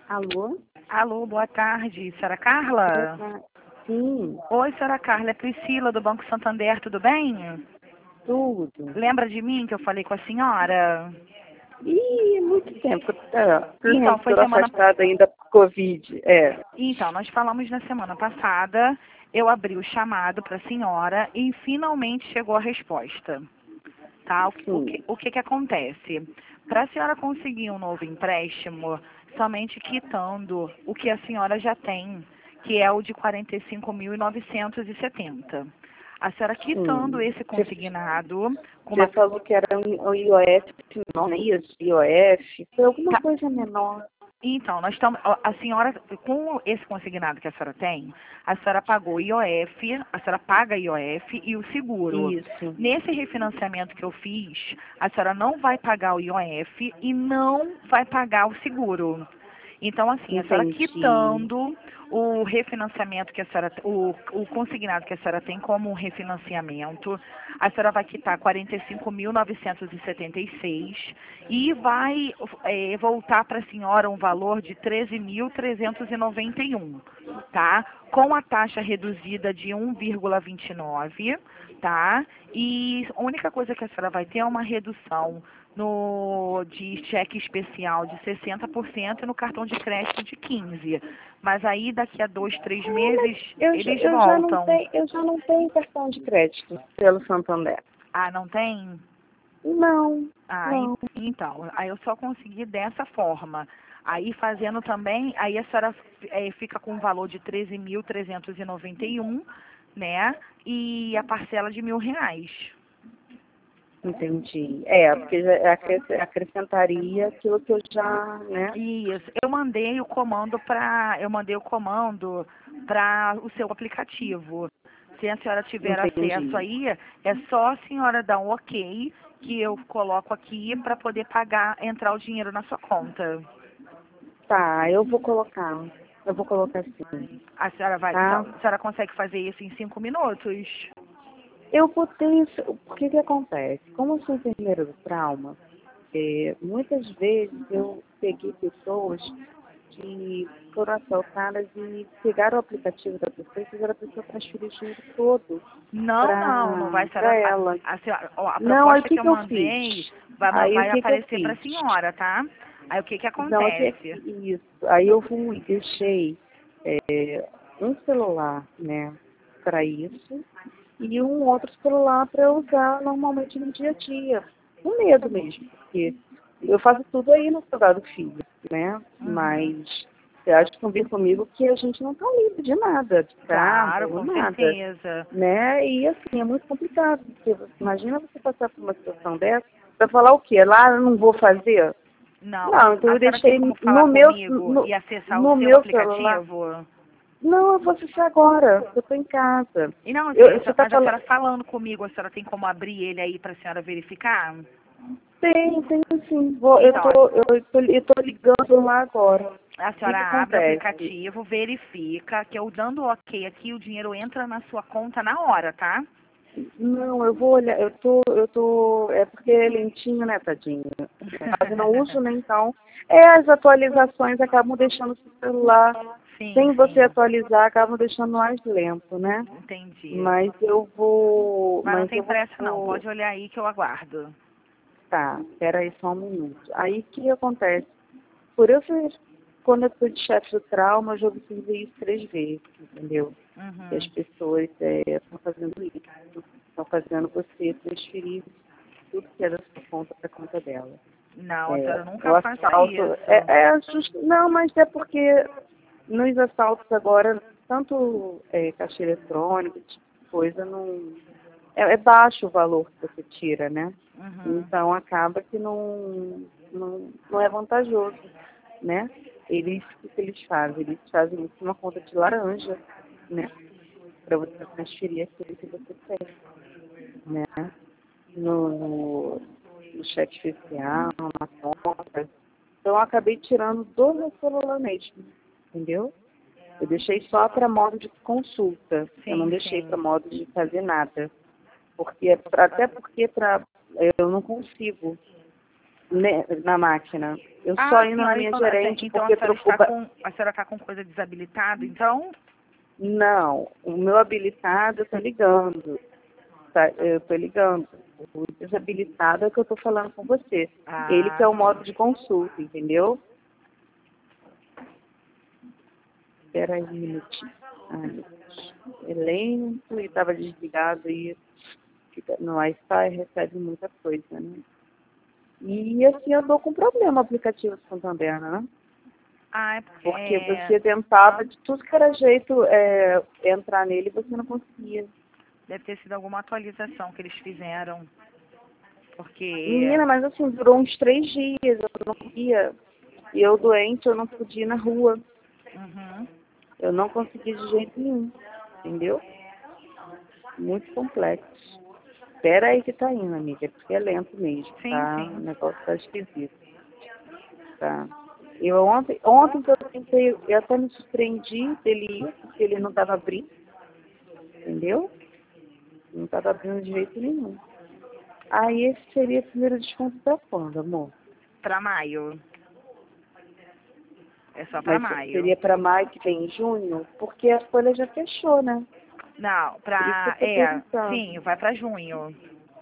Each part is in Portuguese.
Alô? Alô, boa tarde. Senhora Carla? Sim, Oi, senhora Carla. É Priscila, do Banco Santander, tudo bem? tudo. Lembra de mim que eu falei com a senhora? Ih, muito tempo. Então, foi Estou semana... afastada ainda por Covid. Então, nós falamos na semana passada, eu abri o chamado para a senhora e finalmente chegou a resposta. Tá? Sim. O que acontece? Para a senhora conseguir um novo empréstimo, somente quitando o que a senhora já tem, que é o de 45.970. A senhora quitando Sim. esse consignado com Você uma... falou que era um IOF, não é isso? IOF? Foi alguma Tá. coisa menor. Então, nós estamos, a senhora, com esse consignado que a senhora tem, a senhora pagou IOF, a senhora paga IOF e o seguro. Isso. Nesse refinanciamento que eu fiz, a senhora não vai pagar o IOF e não vai pagar o seguro. Então, assim, a senhora Entendi. quitando o refinanciamento que a senhora, o consignado que a senhora tem como um refinanciamento, a senhora vai quitar 45.976 e vai voltar para a senhora um valor de 13.391, tá? Com a taxa reduzida de 1,29, tá? E a única coisa que a senhora vai ter é uma redução de cheque especial de 60% e no cartão de crédito de 15%. Mas aí daqui a 2, 3 meses eles voltam. Eu já não tenho cartão de crédito pelo Santander. Ah, não tem? Não, Ah, não. então, aí eu só consegui dessa forma. Aí fazendo também, aí a senhora fica com um valor de 13.391, né? E a parcela de R$ 1.000. Entendi. Porque acrescentaria aquilo que eu já, né? Isso. Eu mandei o comando para o seu aplicativo. Se a senhora tiver acesso Entendi. aí, é só a senhora dar um ok que eu coloco aqui para poder pagar, entrar o dinheiro na sua conta. Tá, eu vou colocar. Eu vou colocar sim, tá? A senhora consegue fazer isso em 5 minutos? Eu botei isso. O que que acontece? Como eu sou enfermeira do trauma, muitas vezes eu peguei pessoas que foram assaltadas e pegaram o aplicativo da pessoa e fizeram a pessoa transferir o dinheiro todo Não vai ser para ela. a Não, aí o proposta que que eu que eu mandei fiz? Aí o vai que que eu aparecer para fiz? a senhora, tá? Aí o que Então, acontece? isso. Aí eu fui, deixei um celular, né, para isso, e um outro celular para eu usar normalmente no dia a dia. Com medo mesmo, porque eu faço tudo aí no celular do filho, né? Uhum. Mas você acha que convir comigo que a gente não está livre de nada, de Claro, carro, com nada, certeza. né? E assim, é muito complicado, porque imagina você passar por uma situação dessa, para falar o quê? Lá eu não vou fazer? Não, Não, então a eu senhora tem deixei como falar comigo no, e acessar o no seu meu celular. aplicativo? Não, eu vou assistir agora, eu estou em casa. E não, assim, Você está mas a falando. senhora falando comigo, a senhora tem como abrir ele aí para a senhora verificar? Tem sim. Então, Eu tô ligando lá agora. O a que que senhora abre o acontece? aplicativo, verifica, que eu dando ok aqui, o dinheiro entra na sua conta na hora, tá? Não, eu vou olhar, é porque é lentinho, né, tadinho? Eu não uso, né, então. As atualizações acabam deixando o celular, Sim, sem você sim, atualizar, acabam deixando mais lento, né? entendi. Mas eu vou, Mas não tem pressa não, pode olhar aí que eu aguardo. tá, espera aí só um minuto. Aí o que acontece? Por eu ser, quando eu fui de chefe do trauma, eu já observei isso 3 vezes, entendeu? Que as Uhum. pessoas estão fazendo isso, estão fazendo você transferir tudo que é da sua conta para a conta dela. Não, a senhora O nunca faça assalto isso. não, mas é porque nos assaltos agora, tanto caixa eletrônica, tipo de coisa, não, é baixo o valor que você tira, né? Uhum. Então acaba que não é vantajoso, né? O que eles fazem? Eles fazem isso numa conta de laranja, né? Para você transferir aquilo que você tem, né? No cheque especial, na conta. Então eu acabei tirando do meu celular mesmo, entendeu? Eu deixei só para modo de consulta, eu não Sim, deixei para sim. modo de fazer nada. Até porque eu não consigo na máquina. Eu Ah, só sim, indo na olha minha só, gerente então porque trocou... a senhora está com coisa desabilitada, então? Não, o meu habilitado eu tô ligando. Tá, eu tô ligando. O desabilitado é o que eu tô falando com você. Ele que é o modo de consulta, entendeu? Espera aí um minutinho. Ai, é lento e estava desligado e fica no Wi-Fi recebe muita coisa, né? E assim eu dou com problema o aplicativo do Santander, né? Ah, Porque você tentava de tudo que era jeito entrar nele e você não conseguia. deve ter sido alguma atualização que eles fizeram, porque... Menina, mas assim, durou uns 3 dias, eu não conseguia. E eu doente, eu não podia ir na rua. Uhum. Eu não consegui de jeito nenhum, entendeu? Muito complexo. Espera aí que tá indo, amiga, porque é lento mesmo, Sim, tá? O sim. negócio tá esquisito, tá? Eu ontem que eu tentei, eu até me surpreendi dele ir, porque ele não estava abrindo, entendeu? Não estava abrindo de jeito nenhum. Aí esse seria o primeiro desconto pra quando, amor? Para maio. É só para Mas maio. seria para maio que vem em junho? Porque a folha já fechou, né? Não, Por isso que eu tô perguntando. sim, vai para junho.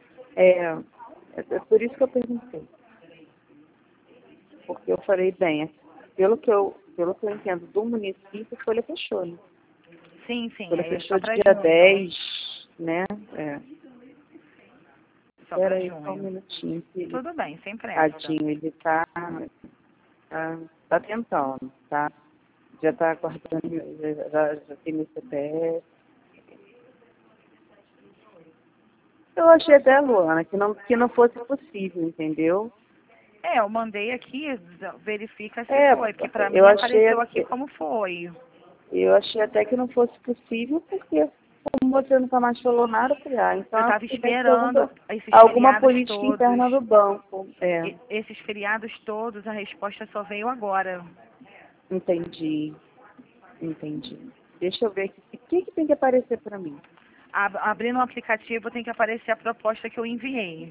É por isso que eu perguntei. Porque eu falei, bem, pelo que eu entendo do município, a folha fechou, né? Sim, A sim, folha aí é só fechou para dia junho. 10, né? Só Espera para aí só um junho. minutinho. Que Tudo bem, sem pressa. tadinho, ele tá tentando, tá? Já tá aguardando, já tem meu CPF. Eu achei até, Luana, que não fosse possível, entendeu? Eu mandei aqui, verifica se É, foi, porque para eu mim achei, apareceu aqui como foi. eu achei até que não fosse possível, porque como você nunca mais falou nada, eu falei, então Eu acho estava que deve ser esperando esses alguma feriados política todos. interna do banco. Esses feriados todos, a resposta só veio agora. Entendi, entendi. Deixa eu ver aqui, o que tem que aparecer para mim? Abrindo o aplicativo tem que aparecer a proposta que eu enviei.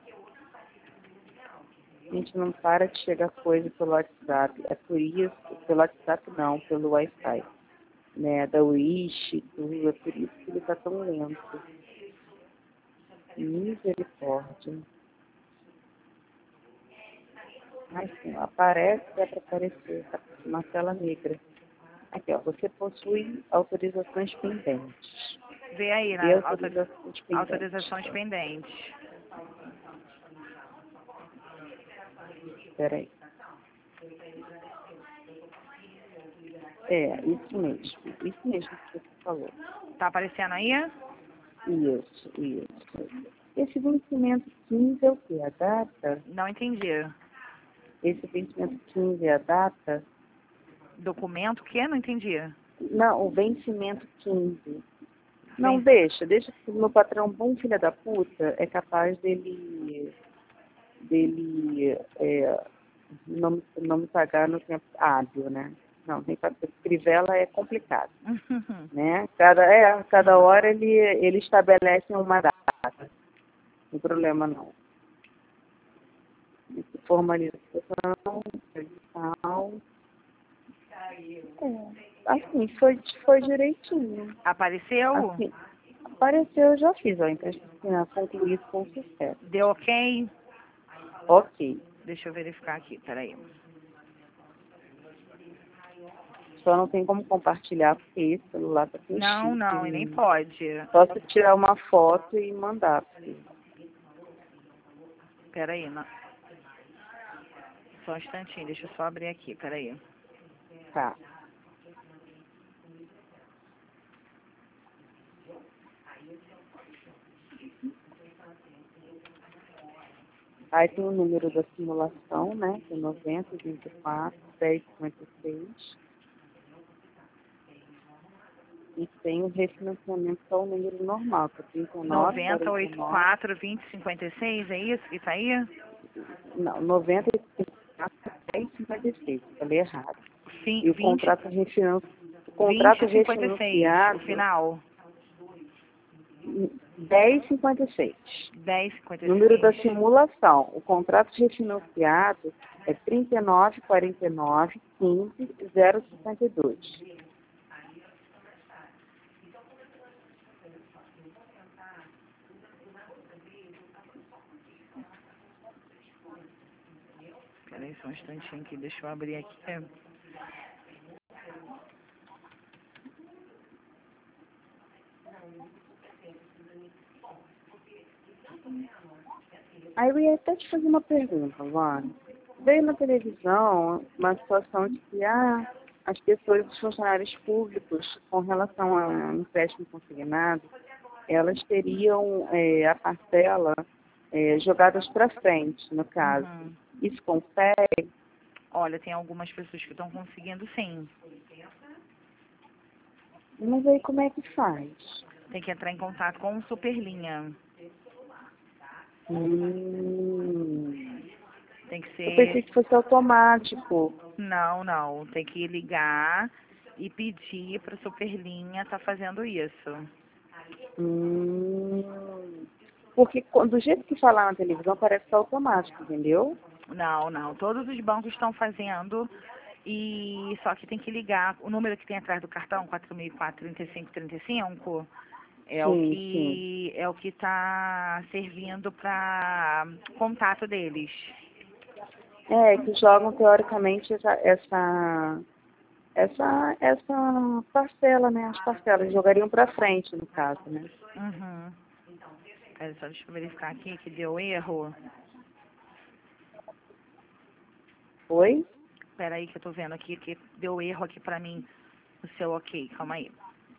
A gente não para de chegar coisa pelo WhatsApp. É por isso, pelo WhatsApp não, pelo Wi-Fi. Né, da Wish, tudo, é por isso que ele está tão lento. Misericórdia. Ai, sim, aparece, é para aparecer, tá? Uma tela negra. Aqui, ó, você possui autorizações pendentes. Vê aí, E na autorizações pendentes. autorizações pendentes. Espera aí. Isso mesmo que você falou. Tá aparecendo aí? Isso. Esse vencimento 15 é o quê? A data? Não entendi. Esse vencimento 15 é a data? Documento que? Não entendi. Não, o vencimento 15. Não, deixa que o meu patrão, bom filho da puta, é capaz dele não me pagar no tempo hábil, né? Não, tem que Crivella é complicado, né? Cada hora ele estabelece uma data. Não tem problema não. Formalização, edital. Assim, foi direitinho. Apareceu? Assim, apareceu, eu já fiz, ó, então concluí isso com sucesso. Deu ok? Ok. Deixa eu verificar aqui, peraí. Só não tem como compartilhar porque esse celular tá com Não, chip. não, e nem pode. Só se tirar uma foto e mandar. Peraí, não. Só um instantinho, deixa eu só abrir aqui, peraí. Tá. Aí tem o número da simulação, né? Que é 90, 24, 10, 56. E tem o refinanciamento, que é o número normal, que é 39, 90, 49. 84, 20, 56, é isso que tá aí? Não, 90, 54, 10, 56. Falei errado. Sim, E o 20, contrato vinte, 56, o refinanciado, final. 10,56. 10,56. Número da simulação. O contrato de refinanciado é 39,49,15,052. Peraí só um instantinho aqui, deixa eu abrir aqui. Aí eu ia até te fazer uma pergunta, Luana. Veio na televisão uma situação de que as pessoas, os funcionários públicos, com relação a empréstimo consignado, elas teriam a parcela jogadas para frente, no caso. Uhum. Isso confere? Olha, tem algumas pessoas que estão conseguindo sim. Mas aí como é que faz? Tem que entrar em contato com o Superlinha. Tem que Eu pensei ser... que fosse automático. Não. Tem que ligar e pedir para o Superlinha estar fazendo isso. Porque do jeito que falar na televisão parece que é automático, entendeu? Não. Todos os bancos estão fazendo e só que tem que ligar. O número que tem atrás do cartão, 4004-3535, Sim. é o que está servindo para contato deles. Que jogam teoricamente essa parcela, né? As parcelas jogariam para frente, no caso, né? Uhum. Pera só, deixa eu verificar aqui que deu erro. Oi? Espera aí que eu tô vendo aqui que deu erro aqui pra mim o seu ok. Calma aí.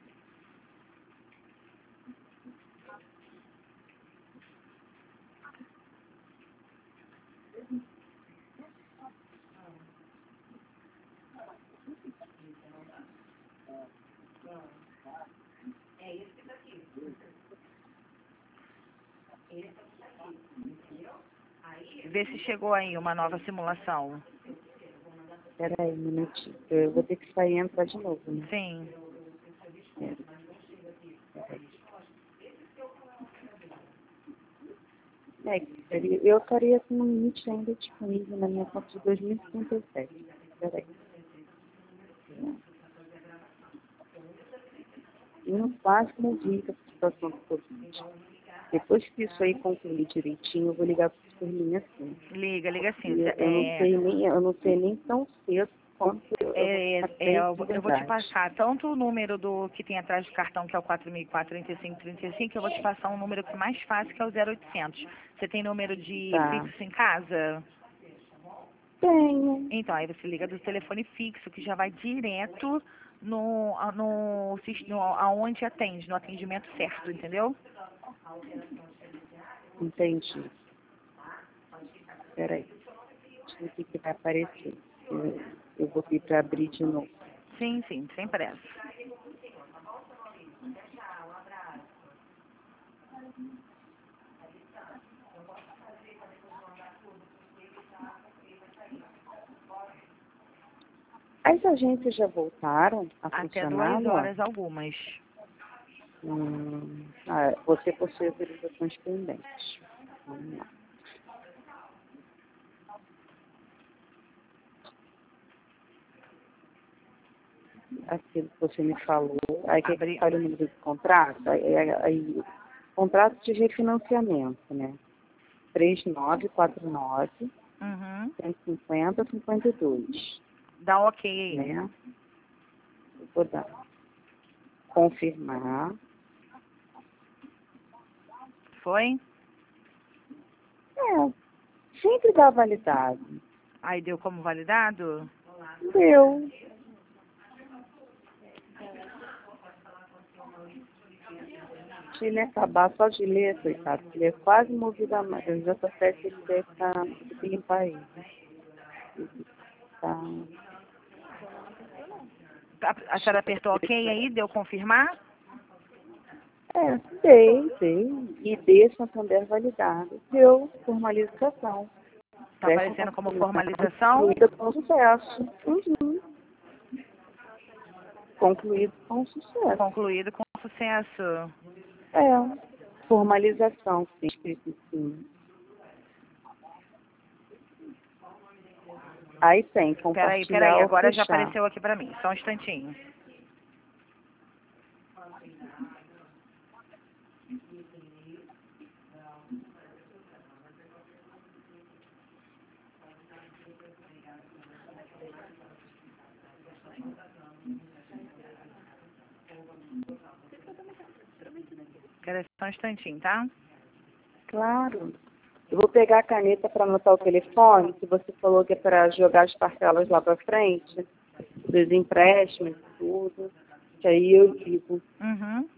Vê se chegou aí uma nova simulação. Espera aí um minutinho. Eu vou ter que sair e entrar de novo, né? Sim. Eu estaria com um limite ainda disponível na minha conta de 2057. Espera aí. E no máximo vi essa situação do Covid. Depois que isso aí concluir direitinho, eu vou ligar para o Superlinha assim. Liga sim. Eu não sei nem tão cedo quanto Eu vou te passar tanto o número do que tem atrás do cartão, que é o 4004-3535, eu vou te passar um número que é mais fácil, que é o 0800. Você tem número de fixo em casa? Tenho. Então, aí você liga do telefone fixo, que já vai direto aonde atende, no atendimento certo, entendeu? Entendi. Espera aí. Deixa eu ver o que vai aparecer. Eu vou vir para abrir de novo. Sim, sem pressa. As agências já voltaram a Até funcionar, 2 horas algumas. Você possui autorizações pendentes. Vamos lá. Aquilo que você me falou, aí que fala o número do contrato, aí contrato de refinanciamento, né? 3949 150-52. Dá ok aí. Né? Eu vou dar. Confirmar. Foi? Sempre dá validado. Aí deu como validado? Deu. Se ele acabar só de ler, coitado, ele é quase movido a mais. Eu já tô certo que ele deve estar limpar ele. Tá. A senhora apertou ok aí? Deu confirmar? Dei. ID Santander validado. Deu formalização. Está aparecendo como formalização? Concluída com sucesso. Concluído com sucesso. Concluído com sucesso. Formalização, sim, escrito sim. Aí tem, compartilhar Peraí, ou agora já fechar. apareceu aqui pra mim, só um instantinho. Peraí, só um instantinho, tá? Claro. Eu vou pegar a caneta para anotar o telefone, que você falou que é para jogar as parcelas lá para frente, dos empréstimos e tudo. Que aí eu digo. Uhum.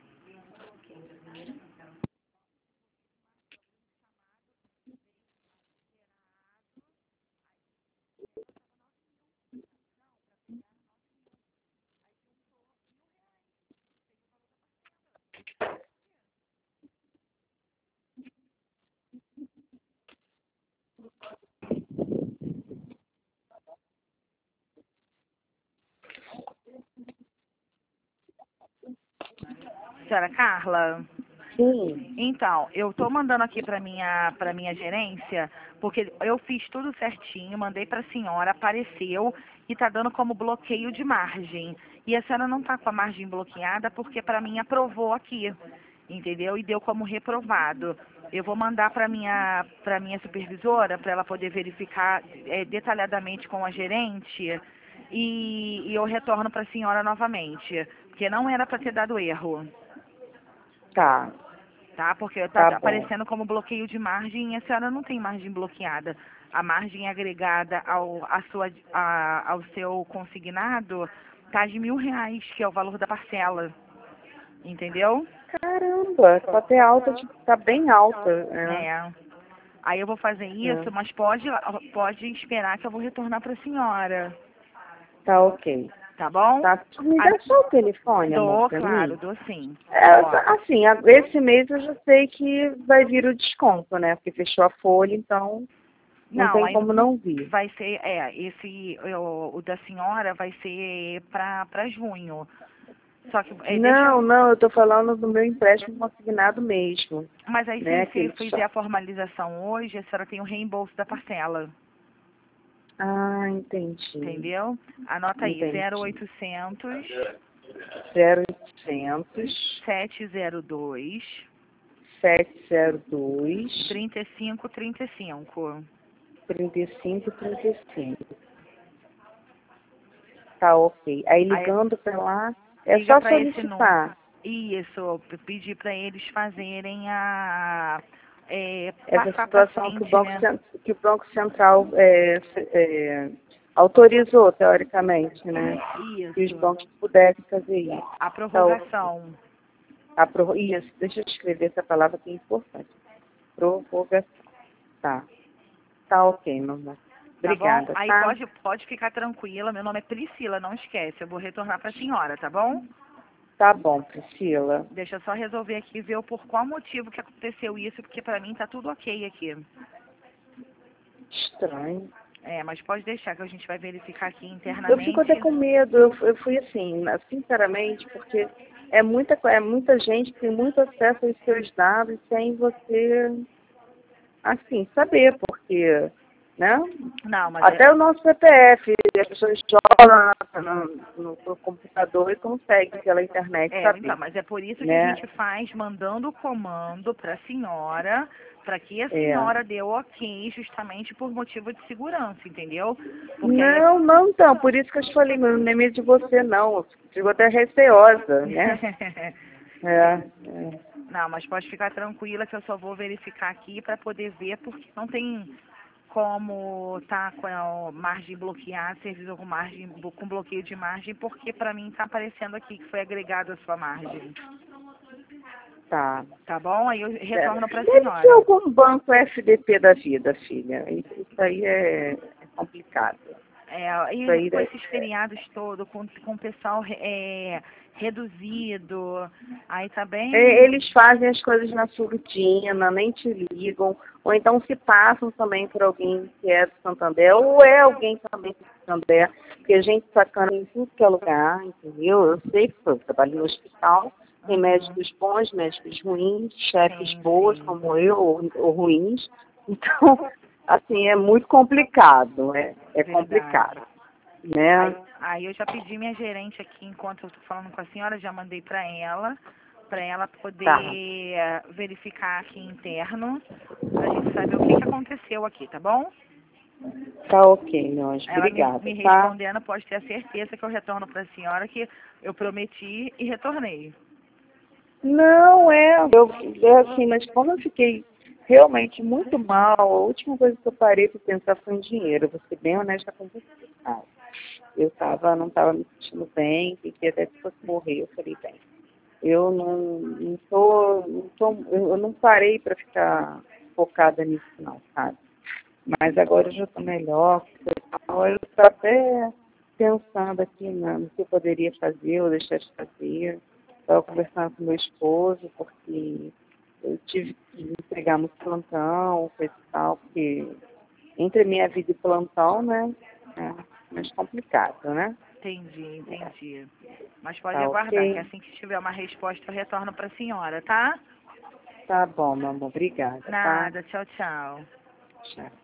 Senhora Carla? Sim. Então, eu tô mandando aqui para minha gerência, porque eu fiz tudo certinho, mandei para a senhora, apareceu e tá dando como bloqueio de margem. E a senhora não tá com a margem bloqueada porque para mim aprovou aqui, entendeu? E deu como reprovado. Eu vou mandar para minha supervisora para ela poder verificar detalhadamente com a gerente e eu retorno para a senhora novamente, porque não era para ter dado erro. Tá. Tá? Porque tá Tá bom. aparecendo como bloqueio de margem e a senhora não tem margem bloqueada. A margem agregada ao seu consignado tá de R$ 1.000, que é o valor da parcela. Entendeu? Caramba, tá até alta, tipo, tá bem alta. É, É. Aí eu vou fazer é. isso, mas pode esperar que eu vou retornar para a senhora. Tá ok. Tá bom? Tá. Me A- dá só o telefone, amor, Dou, pra claro, mim. dou sim. É, Ó, assim, esse mês eu já sei que vai vir o desconto, né? Porque fechou a folha, então não não, tem aí como não vir. vai ser, o da senhora vai ser para junho. Só que, Não, não, eu tô falando do meu empréstimo consignado mesmo, mas aí né? se Aquele fizer só. a formalização hoje, a senhora tem o reembolso da parcela, Ah, entendi. entendeu? Anota aí, Entendi. 0800 0800 702 702 3535. 3535. Tá ok. Aí Aí ligando pra lá, é liga só para esse número. solicitar Isso, pedir para eles fazerem essa passar para situação que o frente, né? Que o Banco Central autorizou, teoricamente, né? Que os Isso, bancos pudessem fazer isso. a Tá ok. prorrogação. Isso, deixa eu escrever essa palavra que é importante. Prorrogação. Tá. Tá ok, mamãe. Tá bom? Obrigada, Aí tá? pode ficar tranquila. Meu nome é Priscila, não esquece. Eu vou retornar para a senhora, tá bom? Tá bom, Priscila. Deixa eu só resolver aqui e ver por qual motivo que aconteceu isso, porque para mim tá tudo ok aqui. Estranho. É, mas pode deixar que a gente vai verificar aqui Eu fico até internamente. com medo, eu fui assim, sinceramente, porque é muita gente que tem muito acesso aos seus dados sem você, assim, saber, porque, né? Não, mas Até o nosso CPF, as pessoas jogam no computador e conseguem pela internet então, saber, mas é por isso que a né? gente faz mandando o comando para a senhora, para que a É. senhora dê o ok, justamente por motivo de segurança, entendeu? Porque aí Não, não, então, por isso que eu te falei, mas não é medo de você, não. Eu fico até receosa, né? É, é. Não, mas pode ficar tranquila que eu só vou verificar aqui para poder ver, porque não tem como tá com a margem bloqueada, serviço com margem, com bloqueio de margem, porque para mim tá aparecendo aqui que foi agregado a sua margem. Tá. Tá bom? Aí eu É. retorno para a Deve ser senhora. algum banco FDP da vida, filha. Isso aí é complicado. Isso E aí com deve esses ser. feriados todos, com o pessoal reduzido, aí tá É, bem. eles fazem as coisas na surdina, nem te ligam, ou então se passam também por alguém que é do Santander, ou é alguém também do Santander, porque a gente sacana em tudo que é lugar, entendeu? Eu sei que eu trabalho no hospital, Tem médicos bons, médicos ruins, chefes Sim, boas sim. como eu ou ruins. Então, assim, é muito complicado, é complicado, Verdade. né? Aí eu já pedi minha gerente aqui, enquanto eu estou falando com a senhora, já mandei para ela Tá, poder verificar aqui interno, para a gente saber o que aconteceu aqui, tá bom? tá ok, meu anjo. Ela Obrigada, me tá? respondendo, pode ter a certeza que eu retorno para a senhora que eu prometi e retornei. Não, eu assim, mas como eu fiquei realmente muito mal, a última coisa que eu parei para pensar foi em dinheiro. Eu vou ser bem honesta com você, sabe? Não estava me sentindo bem, pensei até que fosse morrer. Eu falei, bem, eu eu não parei para ficar focada nisso não, sabe? Mas agora eu já estou melhor, agora eu estou até pensando aqui no que eu poderia fazer ou deixar de fazer. Estava conversando com meu esposo, porque eu tive que entregar muito plantão, coisa e tal, porque entre a minha vida e plantão, né, é mais complicado, né? Entendi, entendi. Mas pode Tá aguardar, que ok? assim que tiver uma resposta eu retorno para a senhora, tá? Tá bom, meu amor. Obrigada, tá? Nada, tchau, tchau. Tchau.